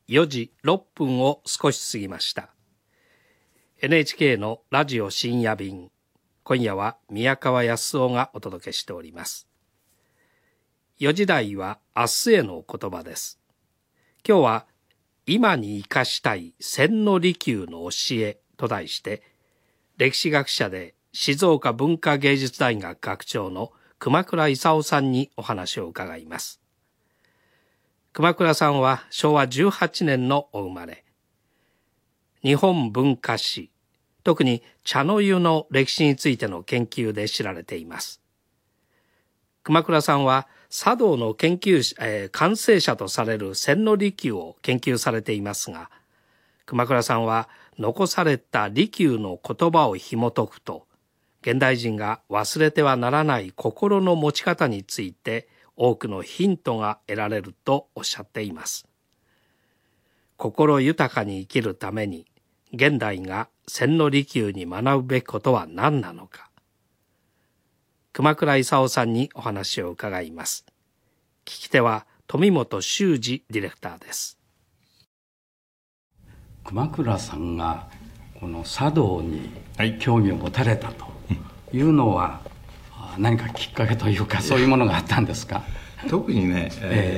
4時6分を少し過ぎました。 NHK のラジオ深夜便、今夜は宮川康夫がお届けしております。4時台は明日への言葉です。今日は今に生かしたい千利休の教えと題して、歴史学者で静岡文化芸術大学学長の熊倉勲さんにお話を伺います。熊倉さんは昭和18年のお生まれ。日本文化史、特に茶の湯の歴史についての研究で知られています。熊倉さんは茶道の完成者とされる千利休を研究されていますが、熊倉さんは残された利休の言葉を紐解くと、現代人が忘れてはならない心の持ち方について多くのヒントが得られるとおっしゃっています。心豊かに生きるために現代が千利休に学ぶべきことは何なのか。熊倉勲さんにお話を伺います。聞き手は富本修二ディレクターです。 熊倉さんがこの茶道に興味を持たれたというのは、何かきっかけというかそういうものがあったんですか？ 特にね、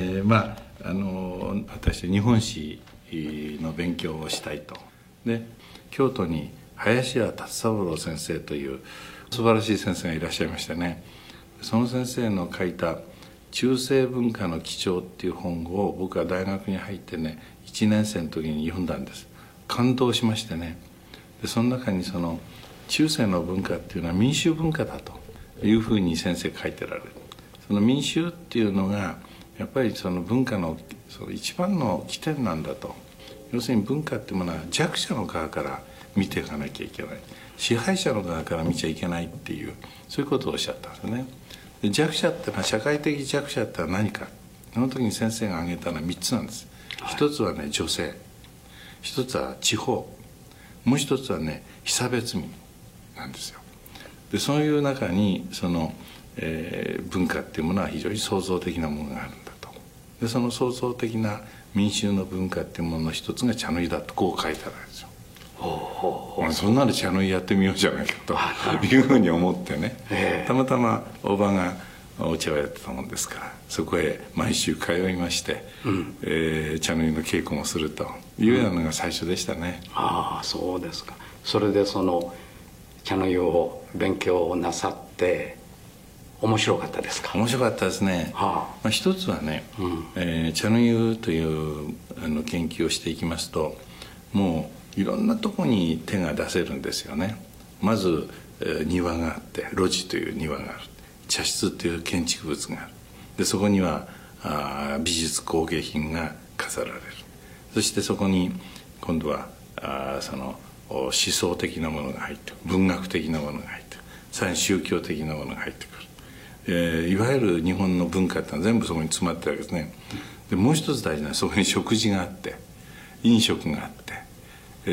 私日本史の勉強をしたいと。で京都に林家達三郎先生という素晴らしい先生がいらっしゃいましてね、その先生の書いた「中世文化の基調」っていう本を僕は大学に入ってね1年生の時に読んだんです。感動しましてね。でその中にその中世の文化っていうのは民衆文化だというふうに先生書いてられる。その民衆っていうのがやっぱりその文化のその一番の起点なんだと。要するに文化っていうものは弱者の側から見ていかなきゃいけない、支配者の側から見ちゃいけないっていう、そういうことをおっしゃったんですね。で弱者ってのは社会的弱者ってのは何か。その時に先生が挙げたのは3つなんです。一つはね女性、一つは地方、もう一つはね被差別民なんですよ。でそういう中にその、文化っていうものは非常に創造的なものがあるんだと。でその創造的な民衆の文化っていうものの一つが茶の湯だとこう書いてあるんですよ。そんなの茶の湯やってみようじゃないかというふうに思ってね、たまたま大場がお茶をやってたもんですからそこへ毎週通いまして、茶の湯の稽古もするというようなのが最初でしたね。 ああそうですか。それでその茶の湯を勉強なさって面白かったですか？ 面白かったですね。一つはね、茶の湯という研究をしていきますともういろんなとこに手が出せるんですよね。まず、庭があって露地という庭がある、茶室という建築物がある。でそこには美術工芸品が飾られる。そしてそこに今度はその思想的なものが入ってくる、文学的なものが入ってくる、さらに宗教的なものが入ってくる、いわゆる日本の文化ってのは全部そこに詰まってるわけですね。でもう一つ大事なのはそこに食事があって飲食があって、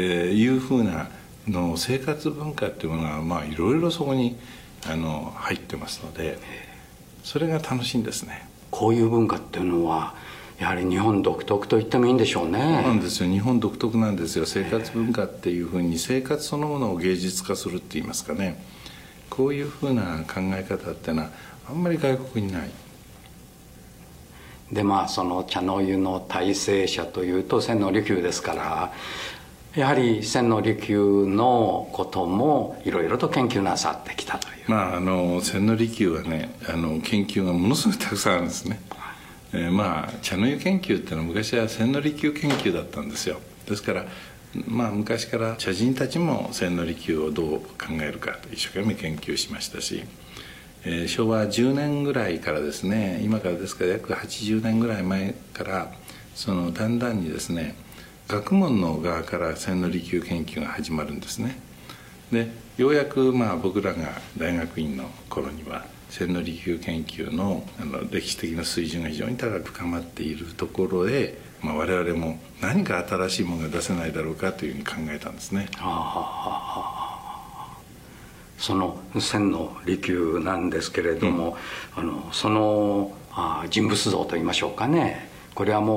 いうふうなの生活文化っていうものがいろいろそこに入ってますので、それが楽しいんですね。 こういう文化っていうのはやはり日本独特と言ってもいいんでしょうね。 そうなんですよ。日本独特なんですよ。生活文化っていうふうに生活そのものを芸術化するって言いますかね、こういうふうな考え方っていうのはあんまり外国にない。 でその茶の湯の大成者というと千利休ですから、やはり千利休のこともいろいろと研究なさってきたという。 千利休はね研究がものすごくたくさんあるんですね。茶の湯研究っていうのは昔は千利休研究だったんですよ。ですから昔から茶人たちも千利休をどう考えるかと一生懸命研究しましたし、昭和10年ぐらいからですね、今からですから約80年ぐらい前からだんだんにですね学問の側から千利休研究が始まるんですね。でようやく僕らが大学院の頃には千利休研究の歴史的な水準が非常に高く深まっているところで、我々も何か新しいものが出せないだろうかというふうに考えたんですね。 その千利休なんですけれども、その人物像といいましょうかね、これはもう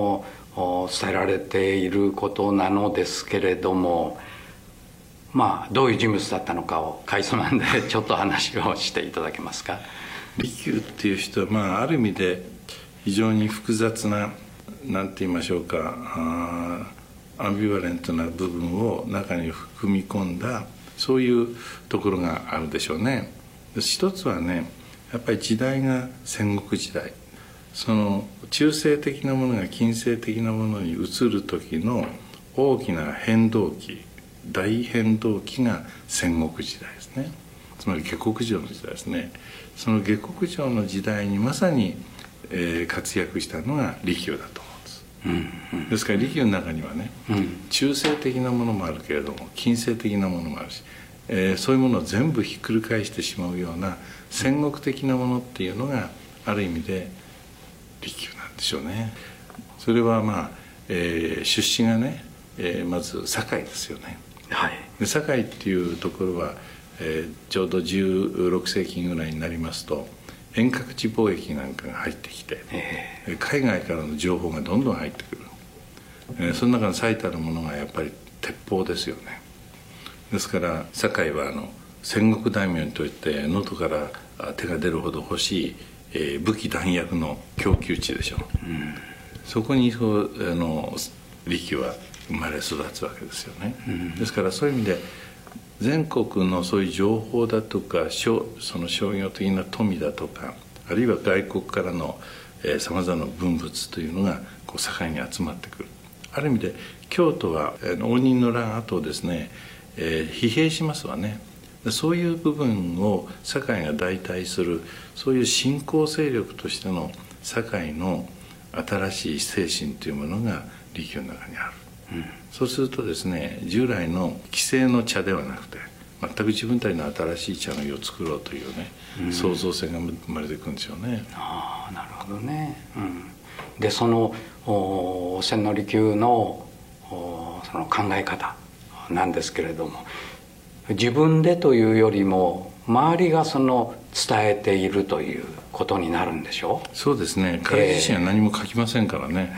伝えられていることなのですけれども、どういう人物だったのかをかいつまんでちょっと話をしていただけますか。 利休っていう人は、ある意味で非常に複雑な、なんて言いましょうか、アンビバレントな部分を中に含み込んだ、そういうところがあるでしょうね。一つはね、やっぱり時代が戦国時代、その中性的なものが近世的なものに移る時の大きな変動期、大変動期が戦国時代ですね。つまり下克上の時代ですね。その下克上の時代にまさに、活躍したのが利休だと思うんです。ですから利休の中にはね、中性的なものもあるけれども近世的なものもあるし、そういうものを全部ひっくり返してしまうような戦国的なものっていうのがある意味で利休なんでしょうね。それは出身がね、まず堺ですよね。で堺っていうところは、ちょうど16世紀ぐらいになりますと遠隔地貿易なんかが入ってきて、海外からの情報がどんどん入ってくる、その中の最たるものがやっぱり鉄砲ですよね。ですから堺は戦国大名にとって能登から手が出るほど欲しい、武器弾薬の供給地でしょう、そこに利休は生まれ育つわけですよね、ですからそういう意味で全国のそういう情報だとかその商業的な富だとか、あるいは外国からのさまざまな文物というのが堺に集まってくる。ある意味で京都は応仁の乱後ですね、疲弊しますわね。そういう部分を堺が代替する、そういう新興勢力としての堺の新しい精神というものが利休の中にある。そうするとですね、従来の既成の茶ではなくて全く自分たちの新しい茶の湯を作ろうというね、創造性が生まれてくるんですよね。 なるほどね。でその千利休のその考え方なんですけれども、自分でというよりも周りが伝えているということになるんでしょう。 そうですね。彼自身は何も書きませんからね。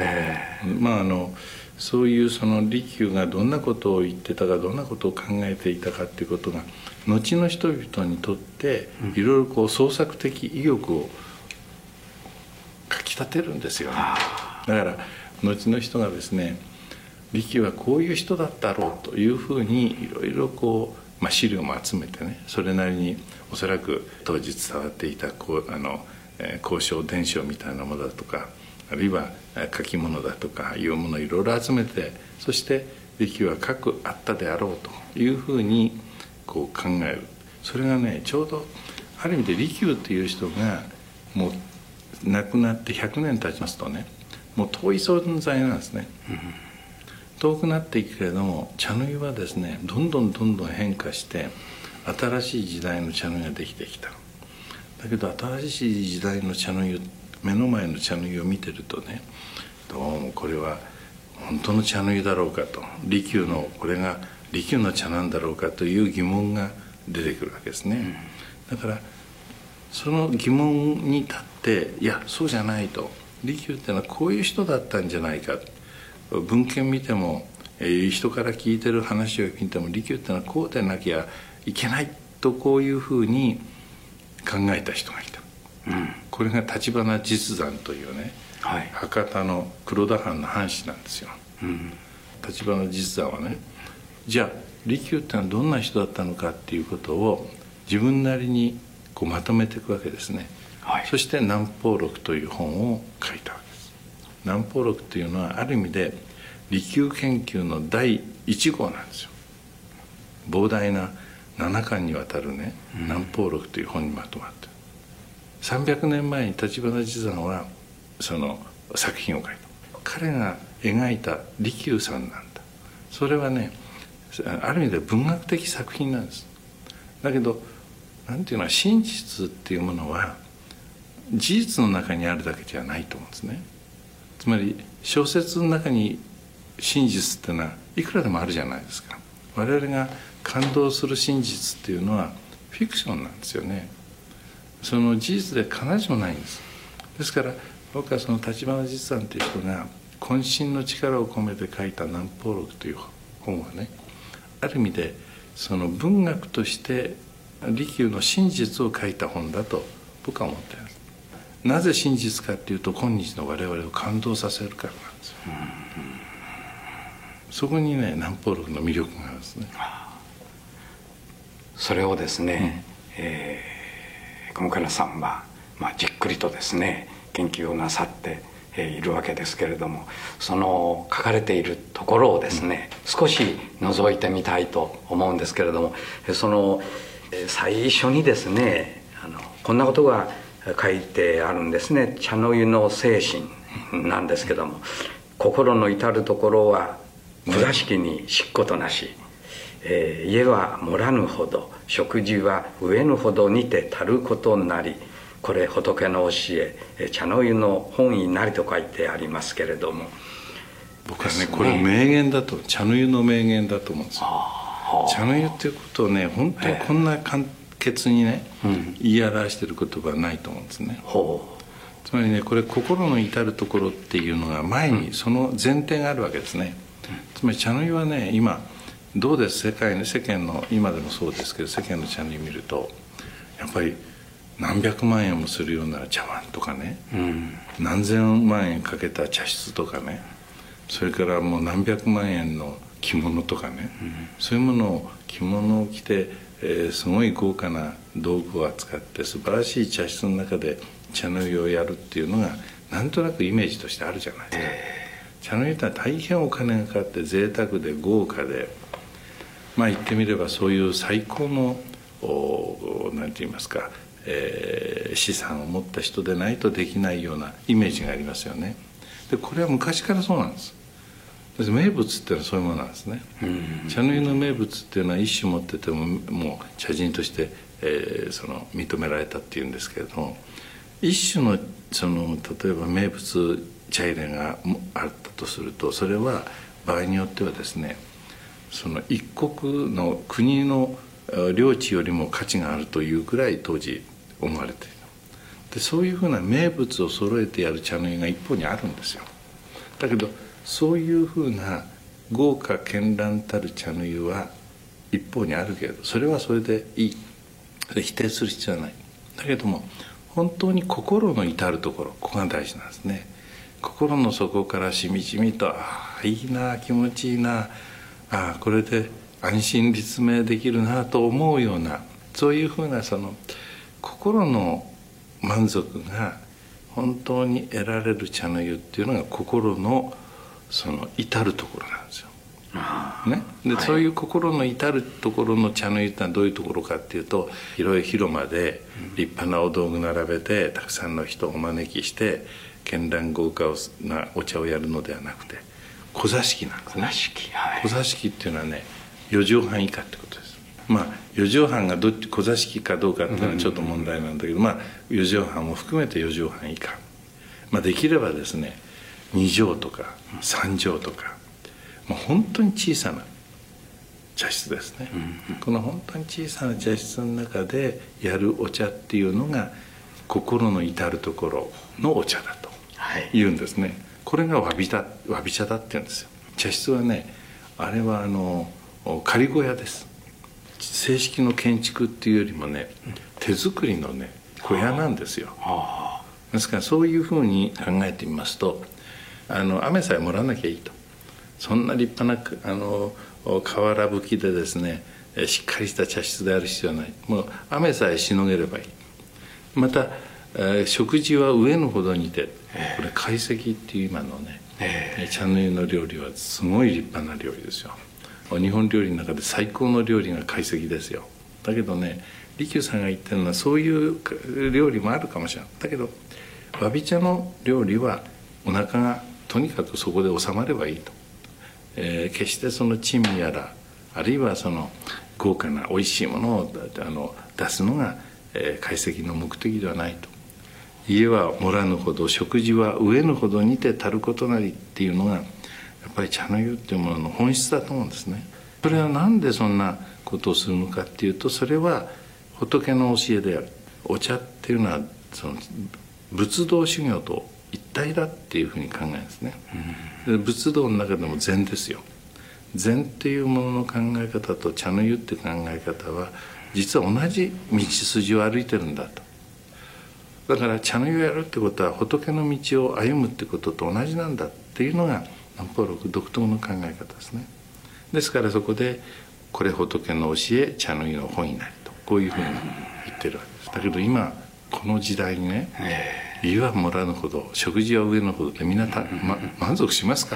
そういう利休がどんなことを言ってたか、どんなことを考えていたかっていうことが後の人々にとっていろいろ創作的意欲をかきたてるんですよね。だから後の人がですね、利休はこういう人だったろうというふうにいろいろ資料も集めてね、それなりにおそらく当時伝わっていた交渉伝承みたいなものだとか、あるいは書き物だとかいうものをいろいろ集めて、そして利休はあったであろうというふうに考える。それがね、ちょうどある意味で利休という人がもう亡くなって100年経ちますとね、もう遠い存在なんですね。遠くなっていくけれども、茶の湯はですね、どんどん変化して新しい時代の茶の湯ができてきた。だけど新しい時代の茶の湯、目の前の茶の湯を見てるとね、どうもこれは本当の茶の湯だろうかと、これが利休の茶なんだろうかという疑問が出てくるわけですね。だからその疑問に立って、いやそうじゃないと、利休ってのはこういう人だったんじゃないか、文献見ても、人から聞いてる話を聞いても利休ってのはこうでなきゃいけないと、こういうふうに考えた人がいた。これが橘実山というね、博多の黒田藩の藩士なんですよ。橘実山はね、じゃあ利休ってのはどんな人だったのかっていうことを自分なりにまとめていくわけですね。そして南方録という本を書いたわけです。南方録というのはある意味で利休研究の第1号なんですよ。膨大な7巻にわたるね、南方録という本にまとまってる。300年前に橘実山はその作品を書いた。彼が描いた利休さんなんだ。それはね、ある意味で文学的作品なんです。だけどなんていうのは、真実っていうものは事実の中にあるだけじゃないと思うんですね。つまり小説の中に真実っていうのはいくらでもあるじゃないですか。我々が感動する真実っていうのはフィクションなんですよね。その事実で必ずしもないんです。ですから僕はその橘実山という人が渾身の力を込めて書いた南方録という本はね、ある意味でその文学として利休の真実を書いた本だと僕は思っています。なぜ真実かっていうと、今日の我々を感動させるからなんですよ。そこにね、南方録の魅力があるんですね。 それをですね、雲倉さんは、じっくりとですね研究をなさっているわけですけれども、その書かれているところをですね、少し覗いてみたいと思うんですけれども、その最初にですねこんなことが書いてあるんですね。茶の湯の精神なんですけども、心の至るところは下しきにしっことなし、家は盛らぬほど、食事は飢えぬほどにて足ることなり、これ仏の教え、茶の湯の本意なりと書いてありますけれども、 僕はねこれ名言だと、茶の湯の名言だと思うんですよ。茶の湯っていうことをね、本当にこんな簡潔にね、言い表している言葉はないと思うんですね。つまりね、これ心の至るところっていうのが前にその前提があるわけですね。つまり茶の湯はね、今どうです、世間の今でもそうですけど、世間の茶の湯見るとやっぱり何百万円もするような茶碗とかね、何千万円かけた茶室とかね、それからもう何百万円の着物とかね、そういうものを着物を着て、すごい豪華な道具を扱って素晴らしい茶室の中で茶の湯をやるっていうのがなんとなくイメージとしてあるじゃないですか。茶の湯ってのは大変お金がかかって贅沢で豪華で、言ってみればそういう最高の何て言いますか、資産を持った人でないとできないようなイメージがありますよね。でこれは昔からそうなんです。名物っていうのはそういうものなんですね。茶の湯の名物っていうのは一種持っててももう茶人として、その認められたっていうんですけれども、一種のその例えば名物茶入れがあったとすると、それは場合によってはですね、その一国の国の領地よりも価値があるというくらい当時思われていた。でそういうふうな名物を揃えてやる茶の湯が一方にあるんですよ。だけどそういうふうな豪華絢爛たる茶の湯は一方にあるけれど、それはそれでいい、それ否定する必要はない。だけども本当に心の至るところ、ここが大事なんですね。心の底からしみじみと、いいな、気持ちいいな、これで安心立命できるなと思うような、そういうふうなその心の満足が本当に得られる茶の湯っていうのが心のその至るところなんですよ。でそういう心の至るところの茶の湯ってのはどういうところかっていうと、広い広間で立派なお道具並べてたくさんの人をお招きして絢爛豪華なお茶をやるのではなくて、小座敷なんですね。小座敷っていうのはね、4畳半以下ってことです。4畳半が小座敷かどうかっていうのはちょっと問題なんだけど、4畳半も含めて4畳半以下、できればですね2畳とか3畳とか、本当に小さな茶室ですね。この本当に小さな茶室の中でやるお茶っていうのが心の至るところのお茶だというんですね。これがわび茶だって言うんですよ。茶室はね、あれは仮小屋です。正式の建築っていうよりもね、手作りのね小屋なんですよ。ですからそういうふうに考えてみますと、雨さえもらわなきゃいいと。そんな立派な瓦葺きでですねしっかりした茶室である必要はない。もう雨さえしのげればいい。また食事は飢えぬほどにて、これ懐石っていう今のね、茶の湯の料理はすごい立派な料理ですよ。日本料理の中で最高の料理が懐石ですよ。だけどね、利休さんが言ってるのはそういう料理もあるかもしれない。だけどわび茶の料理はお腹がとにかくそこで収まればいいと。決してその珍味やら、あるいはその豪華なおいしいものを出すのが懐石の目的ではないと。家は盛らぬほど、食事は飢えぬほどにて足ることなりっていうのがやっぱり茶の湯っていうものの本質だと思うんですね。それはなんでそんなことをするのかっていうと、それは仏の教えである。お茶っていうのはその仏道修行と一体だっていうふうに考えるんですね。で仏道の中でも禅ですよ。禅っていうものの考え方と茶の湯って考え方は実は同じ道筋を歩いてるんだと。だから茶の湯をやるってことは仏の道を歩むってことと同じなんだっていうのが南方六独特の考え方ですね。ですからそこでこれ仏の教え茶の湯の本になりとこういうふうに言ってるわけです。だけど今この時代にね、湯はもらうほど食事は上のほどでみんな満足しますから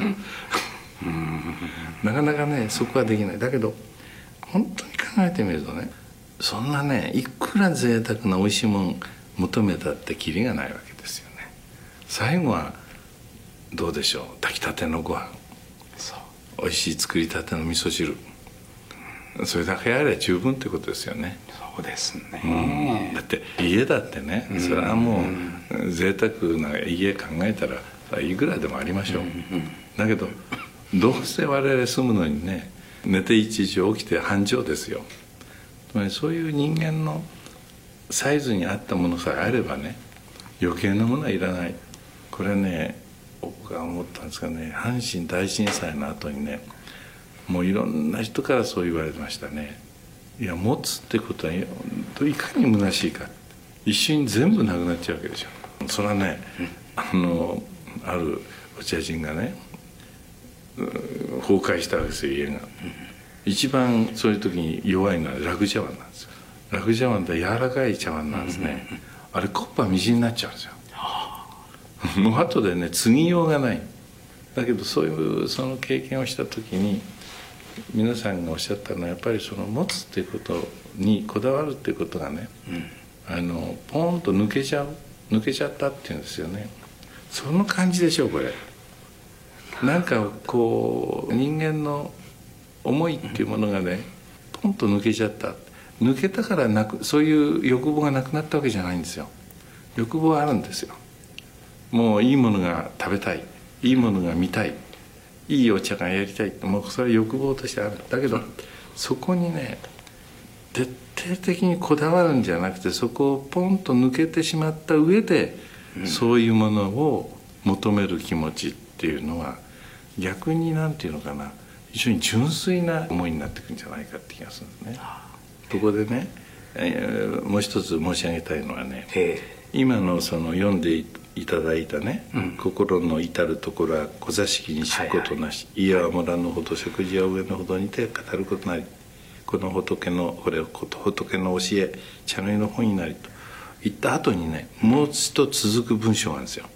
なかなかねそこはできない。だけど本当に考えてみるとね、そんなねいくら贅沢なおいしいもん求めたってキリがないわけですよね。最後はどうでしょう、炊きたてのご飯、おいしい作りたての味噌汁、それだけあれば十分ってことですよね。 そうですね、 だって家だってね、それはもう贅沢な家考えたらいくらでもありましょう、だけどどうせ我々住むのにね、寝て一日起きて半畳ですよ。つまりそういう人間のサイズに合ったものさえあればね、余計なものはいらない。これね僕が思ったんですがね、阪神大震災の後にね、もういろんな人からそう言われてましたね。いや持つってことはいかに虚しいか、一瞬に全部なくなっちゃうわけでしょ。それはね、あるお茶人がね崩壊したわけですよ、家が。一番そういう時に弱いのは楽茶碗なんですよ。楽茶碗って柔らかい茶碗なんですね、あれコッパみじんになっちゃうんですよもう後でね継ぎようがない。だけどその経験をした時に皆さんがおっしゃったのはやっぱりその持つっていうことにこだわるっていうことがね、ポンと抜けちゃったっていうんですよね。その感じでしょうこれ。なんかこう人間の思いっていうものがねポンと抜けちゃった。抜けたからそういう欲望がなくなったわけじゃないんですよ。欲望はあるんですよ。もういいものが食べたい、いいものが見たい、いいお茶がやりたいって、もうそれは欲望としてある。だけどそこにね徹底的にこだわるんじゃなくて、そこをポンと抜けてしまった上で、そういうものを求める気持ちっていうのは逆になんていうのかな、非常に純粋な思いになってくるんじゃないかって気がするんですね。ここでね、もう一つ申し上げたいのはね、今のその読んでいただいたね、心の至るところは小座敷に敷くことなし、家はもらぬほど食事は上のほどにて語ることなり、この仏の教え茶の湯の本になりと言った後にね、もう一つ続く文章があるんですよ、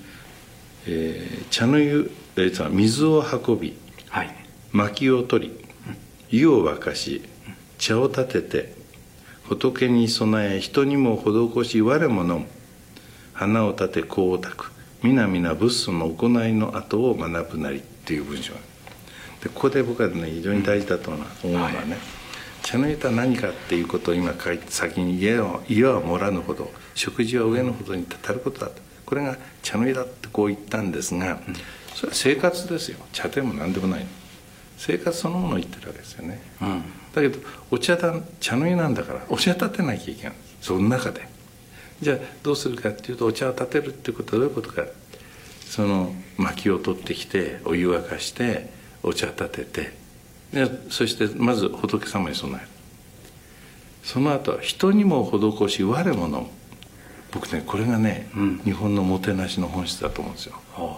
茶の湯、水を運び、薪を取り、湯を沸かし、茶を立てて仏に備え、人にも施し、我も飲む。花を立て香を焚く、皆々仏祖の行いの後を学ぶなりっていう文章で、ここで僕はね非常に大事だと思うのはね、茶の湯とは何かっていうことを今書いて、先に家は盛らぬほど食事は上のほどにたたることだと、これが茶の湯だってこう言ったんですが、それは生活ですよ。茶でも何でもない、生活そのものを言ってるわけですよね、だけど茶の湯なんだからお茶立てなきゃいけないんです。その中でじゃあどうするかっていうと、お茶を立てるっていうことはどういうことか、その薪を取ってきてお湯沸かしてお茶立てて、でそしてまず仏様に備える。その後は人にも施し、我も飲む。僕ねこれがね、日本のもてなしの本質だと思うんですよ。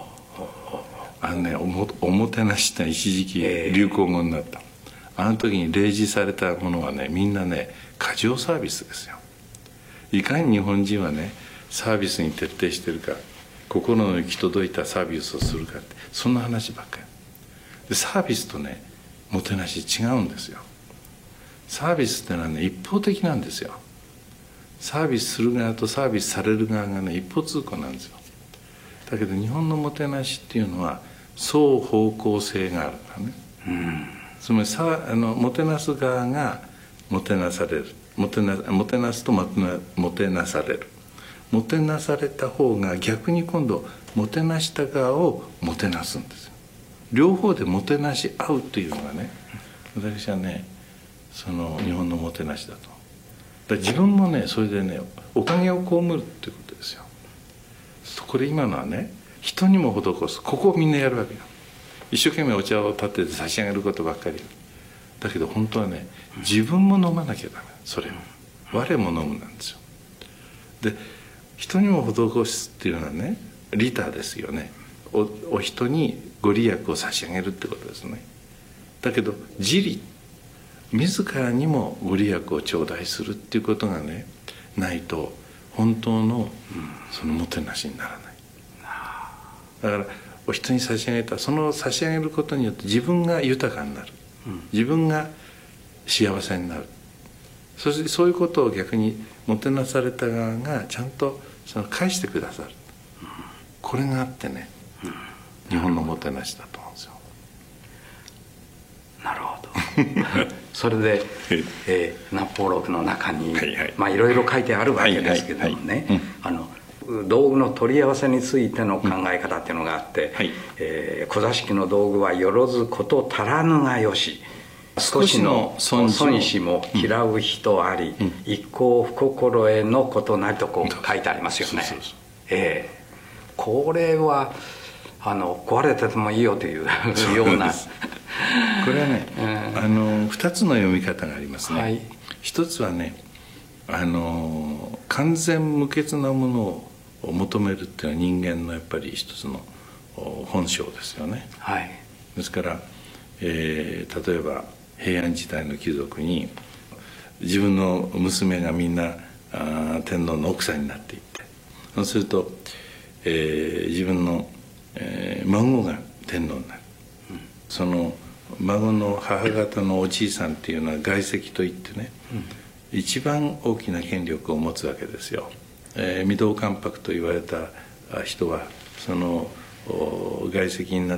おもてなしって一時期流行語になった、あの時に例示されたものはね、みんなね過剰サービスですよ。いかに日本人はねサービスに徹底してるか、心の行き届いたサービスをするかって、そんな話ばっかりで、サービスとねもてなし違うんですよ。サービスってのはね一方的なんですよ。サービスする側とサービスされる側がね一方通行なんですよ。だけど日本のもてなしっていうのは双方向性があるからね、つまりもてなす側がもてなされる、もてなすともてなされる、もてなされた方が逆に今度もてなした側をもてなすんですよ。両方でもてなし合うというのがね、私はねその日本のもてなしだと。だから自分もねそれでねおかげを被るっていうことですよ。 これ今のはね、人にも施す、ここをみんなやるわけよ。一生懸命お茶を立てて差し上げることばっかりだけど、本当はね、自分も飲まなきゃダメ。それを我も飲むなんですよ。で、人にも施すっていうのはね、利他ですよね。お人にご利益を差し上げるってことですね。だけど自利、自らにもご利益を頂戴するっていうことがね、ないと本当のそのもてなしにならない。だからお人に差し上げた、その差し上げることによって自分が豊かになる、自分が幸せになる。そしてそういうことを逆にもてなされた側がちゃんとその返してくださる、これがあってね、日本のもてなしだと思うんですよ。 なるほど。それで、南方録の中に、いろいろ書いてあるわけですけどもね、道具の取り合わせについての考え方っていうのがあって、小座敷の道具はよろずこと足らぬがよし、少しの損しも嫌う人あり、一向不心得のことなりとこう書いてありますよね。これは壊れててもいいよというような。 これはね、2つの読み方がありますね。一つはね、完全無欠なものを求めるっていうのは人間のやっぱり一つの本性ですよね。ですから、例えば平安時代の貴族に自分の娘がみんな天皇の奥さんになっていって、そうすると、自分の、孫が天皇になる、その孫の母方のおじいさんっていうのは外戚といってね、一番大きな権力を持つわけですよ。御堂関白と言われた人はその外戚になって、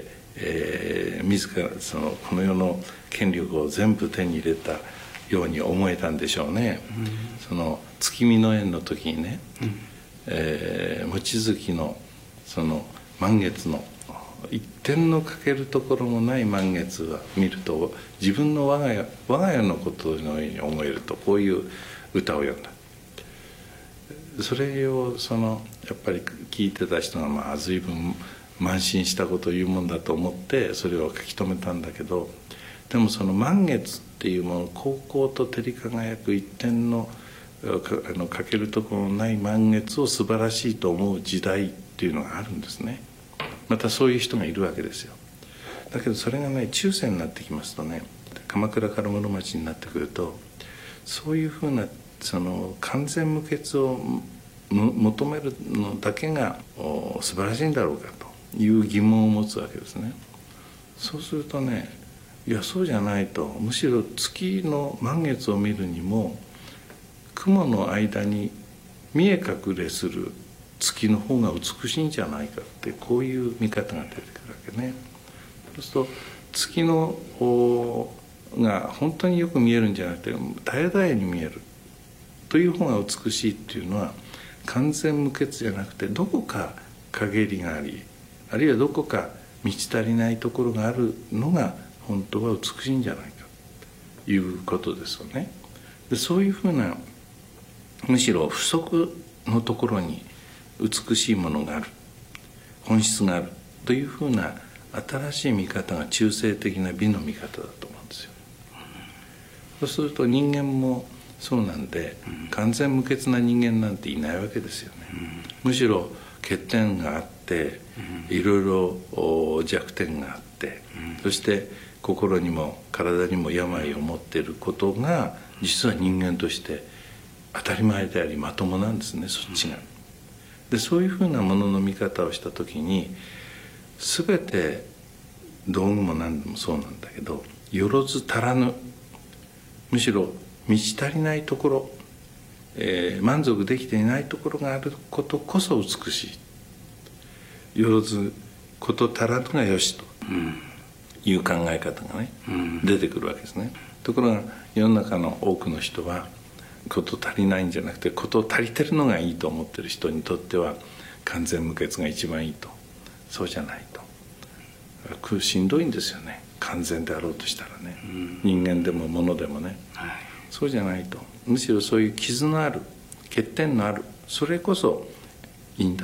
自らこの世の権力を全部手に入れたように思えたんでしょうね。その月見の宴の時にね、望月のその満月の一点の欠けるところもない満月を見ると、自分の我が家のことのように思えると、こういう歌を詠んだ。それをやっぱり聞いてた人が随分慢心したことを言うもんだと思ってそれを書き留めたんだけど、でもその満月っていうもの、こうこうと照り輝く一点の欠けるところのない満月を素晴らしいと思う時代っていうのがあるんですね。またそういう人がいるわけですよ。だけどそれがね、中世になってきますとね、鎌倉から室町になってくると、そういうふうな完全無欠を求めるのだけが素晴らしいんだろうかという疑問を持つわけですね。そうするとね、いやそうじゃないと、むしろ月の満月を見るにも雲の間に見え隠れする月の方が美しいんじゃないかって、こういう見方が出てくるわけね。そうすると月のが本当によく見えるんじゃなくて、絶え絶えに見えるという方が美しいっていうのは、完全無欠じゃなくてどこか陰りがあり、あるいはどこか満ち足りないところがあるのが本当は美しいんじゃないかということですよね。でそういうふうな、むしろ不足のところに美しいものがある、本質があるというふうな新しい見方が中性的な美の見方だと思うんですよ。そうすると人間もそうなんで、完全無欠な人間なんていないわけですよね。むしろ欠点があって、いろいろ弱点があって、そして心にも体にも病を持っていることが実は人間として当たり前でありまともなんですね、そっちが。でそういうふうなものの見方をした時に、全て道具も何でもそうなんだけど、よろず足らぬ、むしろ満ち足りないところ、満足できていないところがあることこそ美しい。よろずこと足らぬがよしという考え方がね、出てくるわけですね。ところが世の中の多くの人は、こと足りないんじゃなくてこと足りてるのがいいと思ってる人にとっては完全無欠が一番いいと。そうじゃないと。しんどいんですよね、完全であろうとしたらね、人間でも物でもね、そうじゃないと。むしろそういう傷のある欠点のある、それこそいいんだと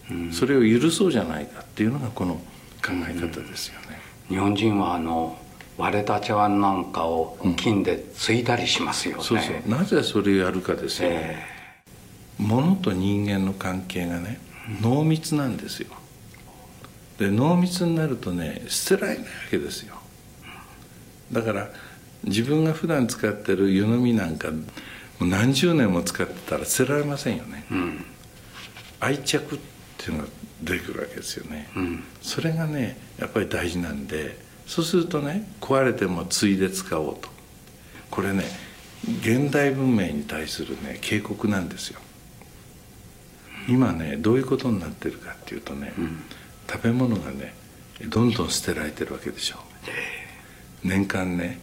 それを許そうじゃないかっていうのがこの考え方ですよね。 日本人は割れた茶碗なんかを金でついたりしますよね。 そうそう、なぜそれをやるかですよ、物と人間の関係がね濃密なんですよ。で濃密になるとね捨てられないわけですよ。だから自分が普段使ってる湯飲みなんかもう何十年も使ってたら捨てられませんよね、愛着っていうのが出てくるわけですよね、それがねやっぱり大事なんで、そうするとね壊れてもついで使おうと、これね現代文明に対するね警告なんですよ。今ねどういうことになってるかっていうとね、食べ物がねどんどん捨てられてるわけでしょ。年間ね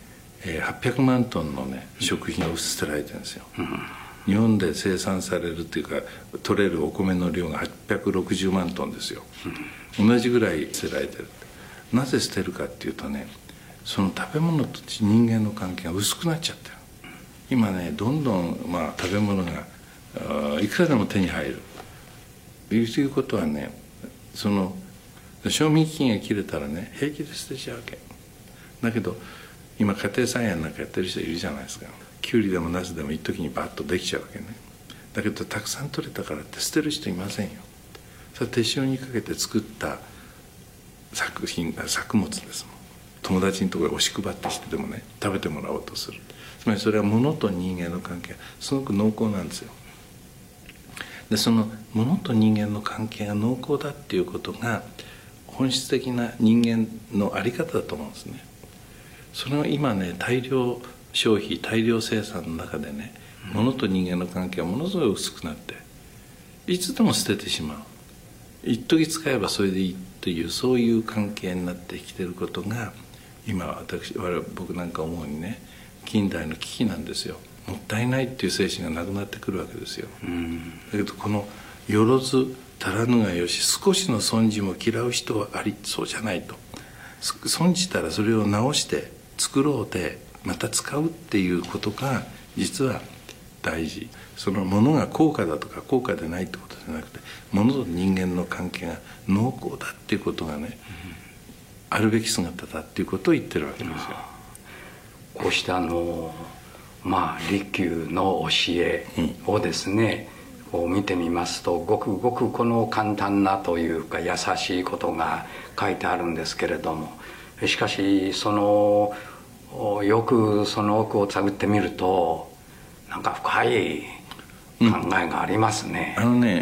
800万トンのね食品を捨てられてるんですよ、日本で生産されるっていうか取れるお米の量が860万トンですよ、同じぐらい捨てられてる。なぜ捨てるかっていうとね、その食べ物と人間の関係が薄くなっちゃってる。今ねどんどん食べ物がいくらでも手に入るということはね、その賞味期限が切れたらね平気で捨てちゃうわけだけど、今家庭菜園なんかやってる人いるじゃないですか。きゅうりでもナスでも一時にバッとできちゃうわけね。だけどたくさん取れたからって捨てる人いませんよ。それは手塩にかけて作った作物ですもん。友達のところへ押し配ってしてでもね食べてもらおうとする。つまりそれは物と人間の関係がすごく濃厚なんですよ。でその物と人間の関係が濃厚だっていうことが本質的な人間の在り方だと思うんですね。それは今ね大量消費大量生産の中でね、物と人間の関係がものすごい薄くなっていつでも捨ててしまう、一時使えばそれでいいというそういう関係になってきていることが今僕なんか思うにね近代の危機なんですよ。もったいないっていう精神がなくなってくるわけですよ、だけどこのよろず足らぬがよし少しの損じも嫌う人はあり、そうじゃないと、損じたらそれを直して作ろうでまた使うっていうことが実は大事。そのものが高価だとか高価でないってことじゃなくて、ものと人間の関係が濃厚だっていうことがね、あるべき姿だっていうことを言ってるわけですよ。 こうした利休の教えをですね、こう見てみますとごくごくこの簡単なというか優しいことが書いてあるんですけれども、しかしよくその奥を探ってみるとなんか深い考えがありますね。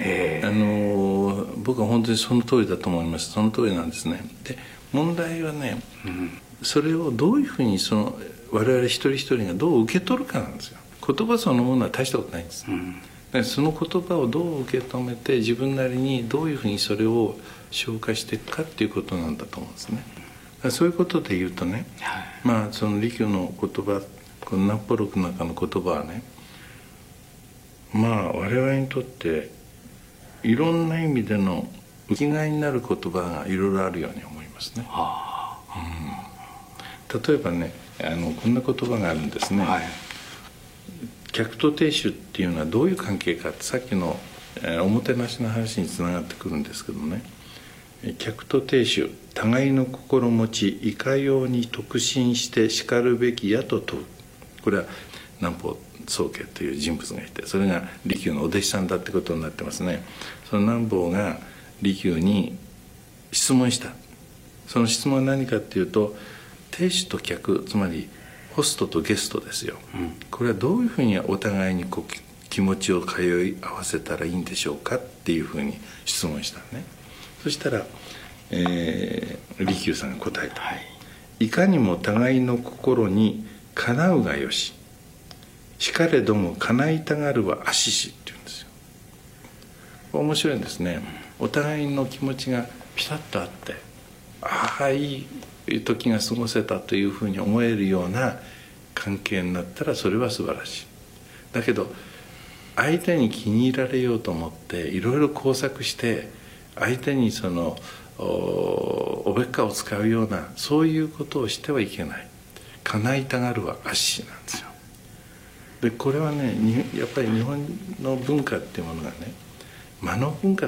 僕は本当にその通りだと思います。その通りなんですね。で問題はね、それをどういうふうに我々一人一人がどう受け取るかなんですよ。言葉そのものは大したことないんです、でその言葉をどう受け止めて自分なりにどういうふうにそれを消化していくかっていうことなんだと思うんですね。そういうことで言うとね、その利休の言葉、この南方録の中の言葉はね、我々にとっていろんな意味での生きがいになる言葉がいろいろあるように思いますね。例えばねこんな言葉があるんですね、客と亭主っていうのはどういう関係かって、さっきのおもてなしの話につながってくるんですけどね、客と亭主互いの心持ちいかように特進してしかるべきやと問う。これは南方宗家という人物がいて、それが利休のお弟子さんだってことになってますね。その南方が利休に質問した。その質問は何かっていうと、亭主と客、つまりホストとゲストですよ、これはどういうふうにお互いに気持ちを通い合わせたらいいんでしょうかっていうふうに質問したね。そしたら、利休さんが答えた、いかにも互いの心にかなうがよし、しかれども叶いたがるは足しっていうんですよ。面白いんですね。お互いの気持ちがピタッとあって、いい時が過ごせたというふうに思えるような関係になったらそれは素晴らしい。だけど相手に気に入られようと思っていろいろ工作して相手におべっかを使うようなそういうことをしてはいけない。叶いたがるは足しなんですよ。でこれはねやっぱり日本の文化っていうものがね間の文化だって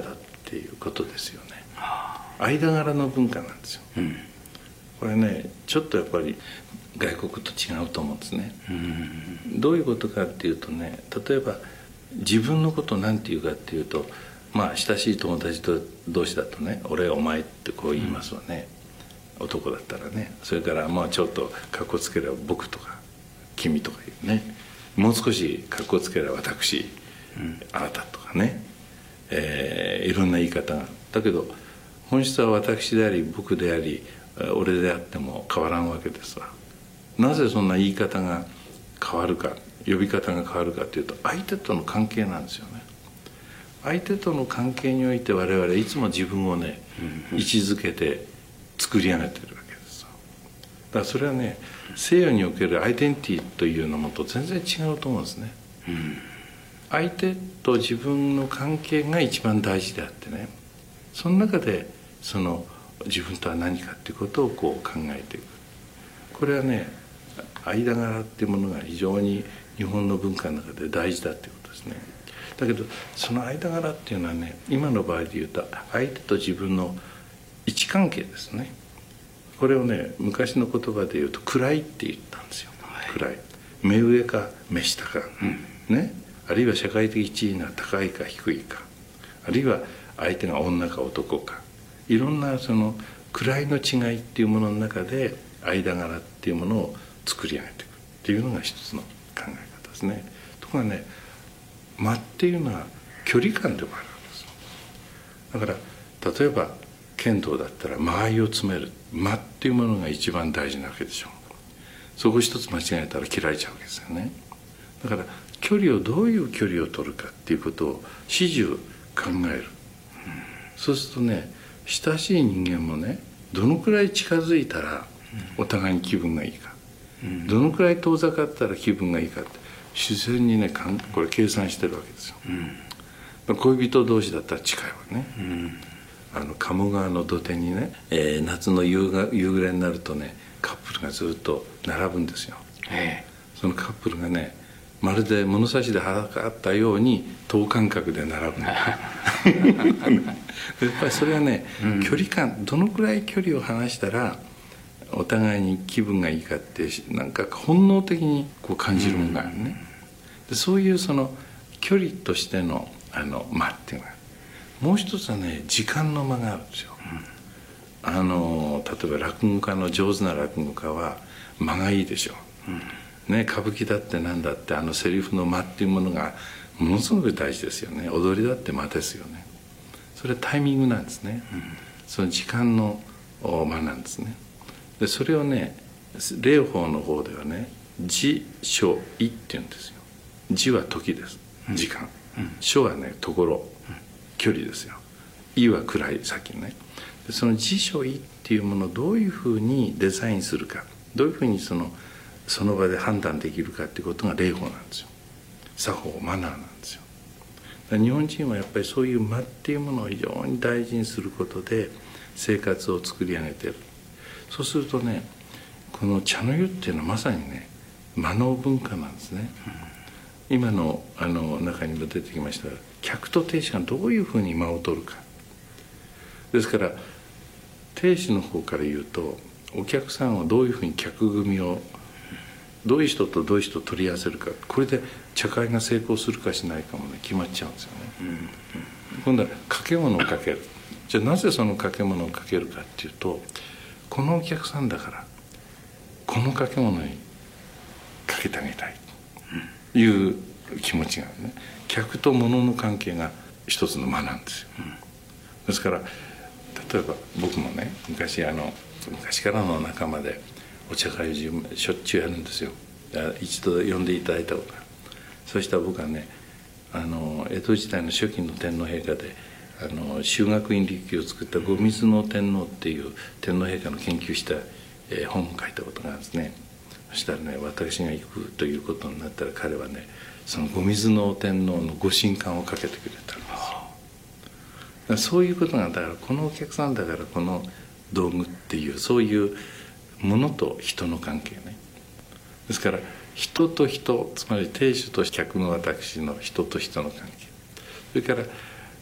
っていうことですよね。間柄の文化なんですよ、これねちょっとやっぱり外国と違うと思うんですね、どういうことかっていうとね、例えば自分のことを何て言うかっていうと、まあ親しい友達同士だとね「俺お前」ってこう言いますわね、男だったらね。それからまあちょっとかっこつければ「僕」とか「君」とか言うね。もう少しかっこつければ「私」あなた」とかね、いろんな言い方がある。だけど本質は私であり僕であり俺であっても変わらんわけですわ。なぜそんな言い方が変わるか、呼び方が変わるかというと、相手との関係なんですよね。相手との関係において我々いつも自分をね、位置づけて作り上げてるわけです。だからそれはね、西洋におけるアイデンティティというのもと全然違うと思うんですね、相手と自分の関係が一番大事であってね、その中でその自分とは何かっていうことをこう考えていく。これはね、間柄っていうものが非常に日本の文化の中で大事だっていうことですね。だけどその間柄っていうのはね、今の場合で言うと相手と自分の位置関係ですね。これをね、昔の言葉で言うと位って言ったんですよ、位。目上か目下か、ね、あるいは社会的地位が高いか低いか、あるいは相手が女か男か、いろんなその位の違いっていうものの中で間柄っていうものを作り上げていくっていうのが一つの考え方ですね。ところがね、間っていうのは距離感でもあるわけです。だから例えば剣道だったら間合いを詰める、間っていうものが一番大事なわけでしょう。そこ一つ間違えたら切られちゃうわけですよね。だから距離をどういう距離を取るかっていうことを始終考える、そうするとね、親しい人間もね、どのくらい近づいたらお互いに気分がいいか、どのくらい遠ざかったら気分がいいかって自然にね、これ計算してるわけですよ、恋人同士だったら近いわね、鴨川の土手にね、夏の夕暮れになるとね、カップルがずっと並ぶんですよ、そのカップルがね、まるで物差しで測ったように等間隔で並ぶやっぱりそれはね、距離感、どのくらい距離を離したらお互いに気分がいいかって、なんか本能的にこう感じるものがあるね、でそういうその距離としての間っていうのが、もう一つはね、時間の間があるんですよ、例えば落語家の上手な落語家は間がいいでしょう、ね、歌舞伎だって何だってセリフの間っていうものがものすごく大事ですよね。踊りだって間ですよね。それはタイミングなんですね、その時間の間なんですね。でそれをね、霊法の方ではね、時所意っていうんですよ。時は時です、時間、所はね、ところ、距離ですよ。意は位、さっきね。でその時所意っていうものをどういうふうにデザインするか、どういうふうにその場で判断できるかっていうことが礼法なんですよ。作法、マナーなんですよ。だから日本人はやっぱりそういう間っていうものを非常に大事にすることで生活を作り上げている。そうするとね、この茶の湯っていうのはまさにね、間の文化なんですね、今の中にも出てきましたが、客と亭主がどういうふうに間を取るかですから、亭主の方から言うと、お客さんをどういうふうに客組をどういう人とどういう人を取り合わせるか、これで茶会が成功するかしないかもね、決まっちゃうんですよね、今度は掛け物をかける。じゃあなぜその掛け物をかけるかっていうと、このお客さんだからこの掛け物にかけてあげたいという気持ちがね、客と物の関係が一つの間なんですよ、ですから例えば僕もね、昔からの仲間でお茶会をしょっちゅうやるんですよ。一度呼んでいただいたことが、そしたら僕はね、江戸時代の初期の天皇陛下で修学院力を作った後水の天皇っていう天皇陛下の研究した、本を書いたことがあるんですね。そしたらね、私が行くということになったら、彼はね、その後水の天皇のご神官をかけてくれたんですよ。だからそういうことが、だからこのお客さんだからこの道具っていう、そういうものと人の関係ね。ですから人と人、つまり亭主と客の私の人と人の関係、それから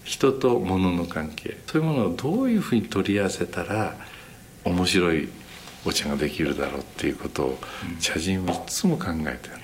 人と物の関係、そういうものをどういうふうに取り合わせたら面白いお茶ができるだろうっていうことを茶人はいつも考えてる。なるほどね。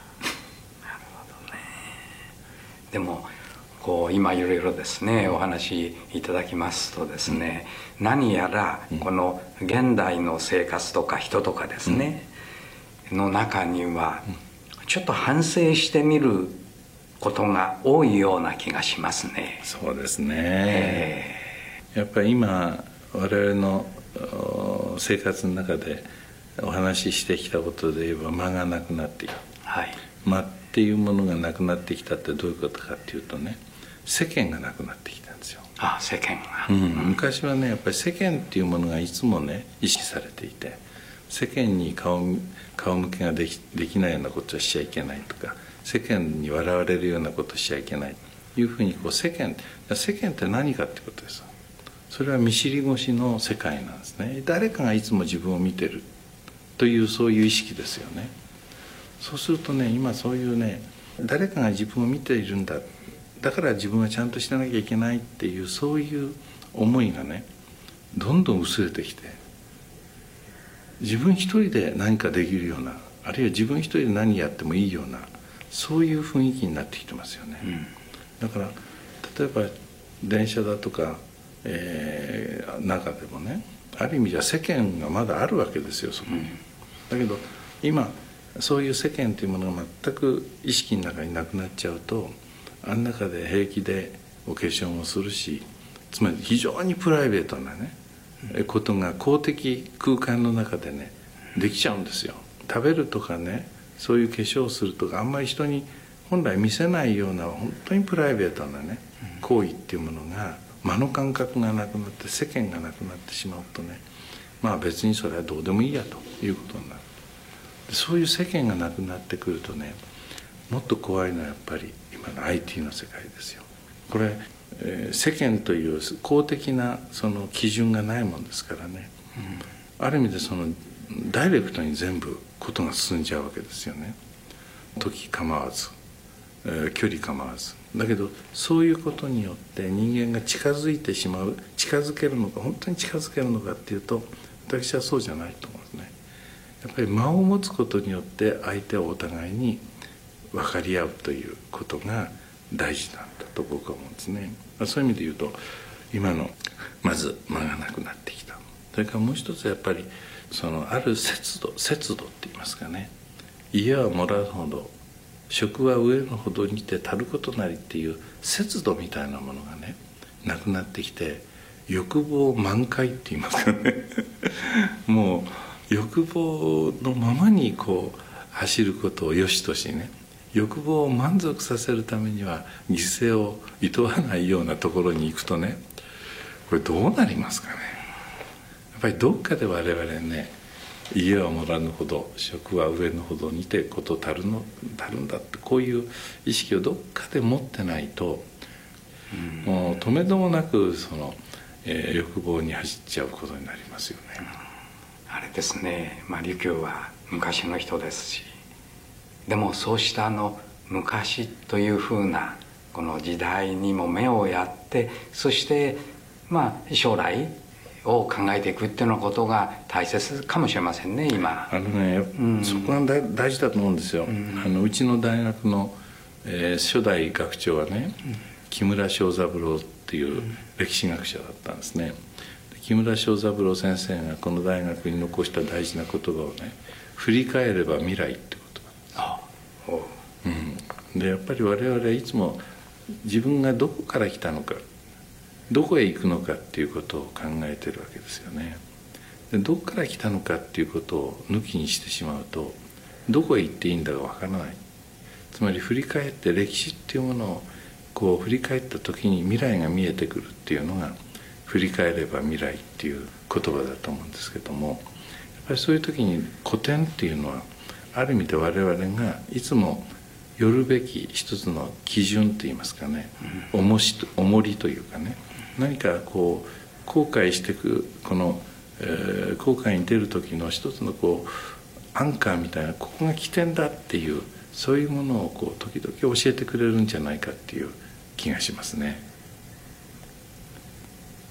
でもこう今いろいろですねお話いただきますとですね、何やらこの現代の生活とか人とかですね、の中にはちょっと反省してみることが多いような気がしますね。 そうですね、やっぱり今我々の生活の中でお話ししてきたことで言えば間がなくなっている、 はい、 間っていうものがなくなってきたってどういうことかっていうとね、世間がなくなってきたんですよ。 あ、世間が、 昔はねやっぱり世間っていうものがいつもね意識されていて、世間に顔向けができないようなことをしちゃいけないとか、世間に笑われるようなことをしちゃいけないというふうにこう世間って何かってことです。それは見知り越しの世界なんですね。誰かがいつも自分を見てるというそういう意識ですよね。そうするとね、今そういうね、誰かが自分を見ているんだ、だから自分はちゃんとしなきゃいけないっていうそういう思いがねどんどん薄れてきて、自分一人で何かできるような、あるいは自分一人で何やってもいいような、そういう雰囲気になってきてますよね、だから例えば電車だとか、中でもね、ある意味じゃ世間がまだあるわけですよ、そこに、だけど今そういう世間というものが全く意識の中になくなっちゃうと、あん中で平気でお化粧もするし、つまり非常にプライベートなね、ことが公的空間の中でねできちゃうんですよ。食べるとかね、そういう化粧をするとか、あんまり人に本来見せないような本当にプライベートなね行為っていうものが、間の感覚がなくなって世間がなくなってしまうとね、まあ別にそれはどうでもいいやということになる。そういう世間がなくなってくるとね、もっと怖いのはやっぱり今の IT の世界ですよ。これ、世間という公的なその基準がないもんですからね、ある意味でそのダイレクトに全部ことが進んじゃうわけですよね。時構わず、距離構わず。だけどそういうことによって人間が近づいてしまう、近づけるのか、本当に近づけるのかっていうと、私はそうじゃないと思うんですね。やっぱり間を持つことによって相手をお互いに分かり合うということが大事なんだと僕は思うんですね。そういう意味で言うと、今のまず間がなくなってきた。それからもう一つやっぱりそのある節度って言いますかね、家はもらうほど食は上のほどにて足ることなりっていう節度みたいなものがねなくなってきて、欲望満開って言いますかねもう欲望のままにこう走ることを良しとしね、欲望を満足させるためには犠牲をいとわないようなところに行くとね、これどうなりますかね。やっぱりどっかで我々ね、家はもらぬほど食は上のほどにてこと足るんだって、こういう意識をどっかで持ってないと、もう止めどもなくその、欲望に走っちゃうことになりますよね。 あれですね、利休は昔の人ですし、でもそうした昔というふうなこの時代にも目をやって、そして将来を考えていくっていうようなことが大切かもしれませんね、今。 そこが大事だと思うんですよ。うちの大学の、初代学長はね、木村庄三郎っていう歴史学者だったんですね。木村庄三郎先生がこの大学に残した大事な言葉をね、振り返れば未来って言葉。でやっぱり我々はいつも自分がどこから来たのか、どこへ行くのかっていうことを考えてるわけですよね。でどこから来たのかっていうことを抜きにしてしまうと、どこへ行っていいんだかわからない。つまり振り返って、歴史っていうものをこう振り返った時に未来が見えてくるっていうのが振り返れば未来っていう言葉だと思うんですけども、やっぱりそういう時に古典っていうのはある意味で我々がいつもよるべき一つの基準といいますかね、重りというかね、何かこう後悔していくこの、後悔に出る時の一つのこうアンカーみたいな、ここが起点だっていう、そういうものをこう時々教えてくれるんじゃないかっていう気がしますね。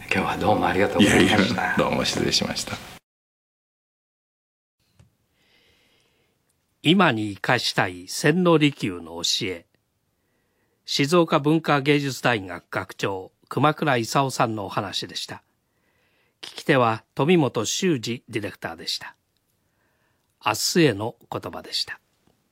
今日はどうもありがとうございました。 いやいや、どうも失礼しました。 今に生かしたい千利休の教え。静岡文化芸術大学学長熊倉勲さんのお話でした。聞き手は富本修二ディレクターでした。明日への言葉でした。